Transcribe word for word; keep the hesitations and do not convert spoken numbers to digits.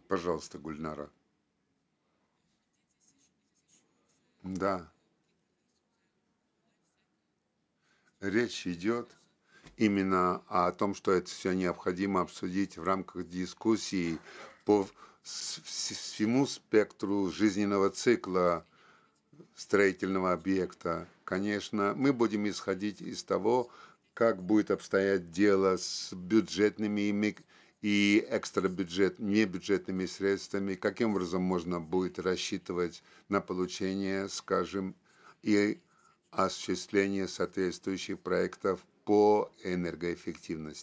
Пожалуйста, Гульнара. Да, речь идет именно о том, что это все необходимо обсудить в рамках дискуссии по с- вс- всему спектру жизненного цикла строительного объекта. Конечно, мы будем исходить из того, как будет обстоять дело с бюджетными и мик- и экстрабюджет, небюджетными средствами, каким образом можно будет рассчитывать на получение, скажем, и осуществление соответствующих проектов по энергоэффективности.